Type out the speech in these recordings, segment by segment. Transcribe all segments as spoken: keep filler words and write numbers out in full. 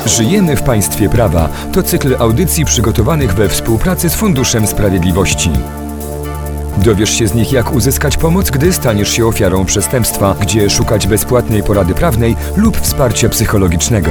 Żyjemy w państwie prawa. To cykl audycji przygotowanych we współpracy z Funduszem Sprawiedliwości. Dowiesz się z nich, jak uzyskać pomoc, gdy staniesz się ofiarą przestępstwa, gdzie szukać bezpłatnej porady prawnej lub wsparcia psychologicznego.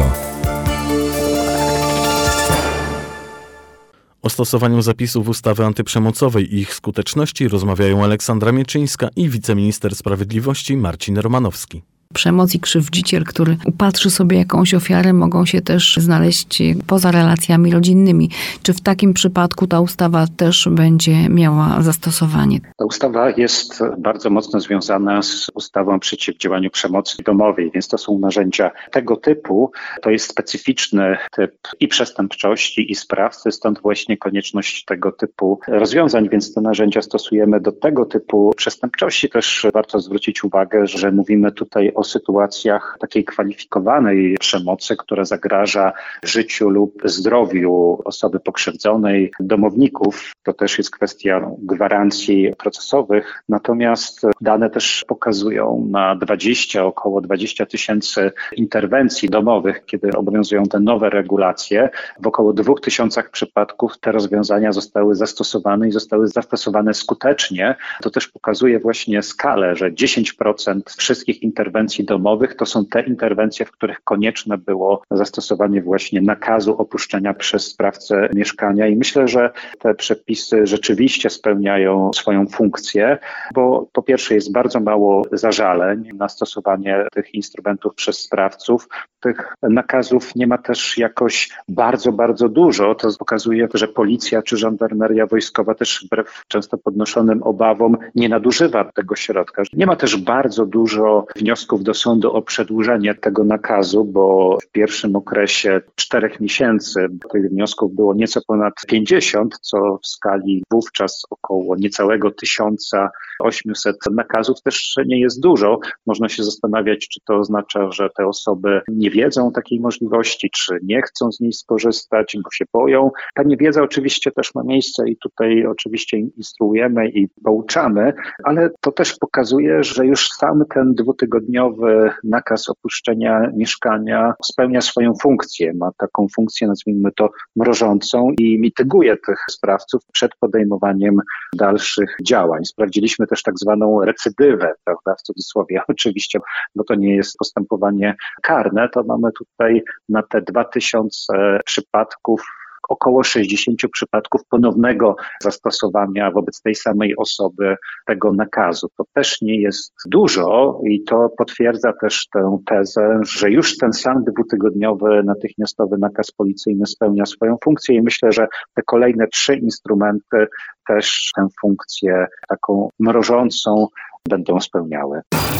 O stosowaniu zapisów ustawy antyprzemocowej i ich skuteczności rozmawiają Aleksandra Mieczyńska i wiceminister sprawiedliwości Marcin Romanowski. Przemoc i krzywdziciel, który upatrzy sobie jakąś ofiarę, mogą się też znaleźć poza relacjami rodzinnymi. Czy w takim przypadku ta ustawa też będzie miała zastosowanie? Ta ustawa jest bardzo mocno związana z ustawą o przeciwdziałaniu przemocy domowej, więc to są narzędzia tego typu. To jest specyficzny typ i przestępczości, i sprawcy, stąd właśnie konieczność tego typu rozwiązań, więc te narzędzia stosujemy do tego typu przestępczości. Też warto zwrócić uwagę, że mówimy tutaj o sytuacjach takiej kwalifikowanej przemocy, która zagraża życiu lub zdrowiu osoby pokrzywdzonej, domowników. To też jest kwestia gwarancji procesowych. Natomiast dane też pokazują na dwadzieścia, około dwadzieścia tysięcy interwencji domowych, kiedy obowiązują te nowe regulacje. W około dwóch tysiącach przypadków te rozwiązania zostały zastosowane i zostały zastosowane skutecznie. To też pokazuje właśnie skalę, że dziesięć procent wszystkich interwencji domowych to są te interwencje, w których konieczne było zastosowanie właśnie nakazu opuszczenia przez sprawcę mieszkania i myślę, że te przepisy rzeczywiście spełniają swoją funkcję, bo po pierwsze jest bardzo mało zażaleń na stosowanie tych instrumentów przez sprawców. Tych nakazów nie ma też jakoś bardzo, bardzo dużo. To pokazuje, że policja czy żandarmeria wojskowa też wbrew często podnoszonym obawom nie nadużywa tego środka. Nie ma też bardzo dużo wniosków do sądu o przedłużenie tego nakazu, bo w pierwszym okresie czterech miesięcy tych wniosków było nieco ponad pięćdziesiąt, co w skali wówczas około niecałego tysiąca osiemset nakazów też nie jest dużo. Można się zastanawiać, czy to oznacza, że te osoby nie wiedzą o takiej możliwości, czy nie chcą z niej skorzystać, bo się boją. Ta niewiedza oczywiście też ma miejsce i tutaj oczywiście instruujemy i pouczamy, ale to też pokazuje, że już sam ten dwutygodniowy nakaz opuszczenia mieszkania spełnia swoją funkcję. Ma taką funkcję, nazwijmy to, mrożącą i mityguje tych sprawców przed podejmowaniem dalszych działań. Sprawdziliśmy też tak zwaną recydywę, prawda, w cudzysłowie oczywiście, bo to nie jest postępowanie karne, to mamy tutaj na te dwa tysiące przypadków około sześćdziesiąt przypadków ponownego zastosowania wobec tej samej osoby tego nakazu. To też nie jest dużo i to potwierdza też tę tezę, że już ten sam dwutygodniowy natychmiastowy nakaz policyjny spełnia swoją funkcję i myślę, że te kolejne trzy instrumenty też tę funkcję taką mrożącą będą spełniały.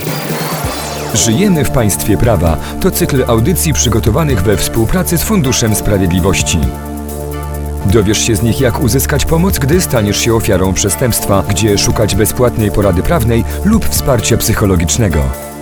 Żyjemy w państwie prawa. To cykl audycji przygotowanych we współpracy z Funduszem Sprawiedliwości. Dowiesz się z nich, jak uzyskać pomoc, gdy staniesz się ofiarą przestępstwa, gdzie szukać bezpłatnej porady prawnej lub wsparcia psychologicznego.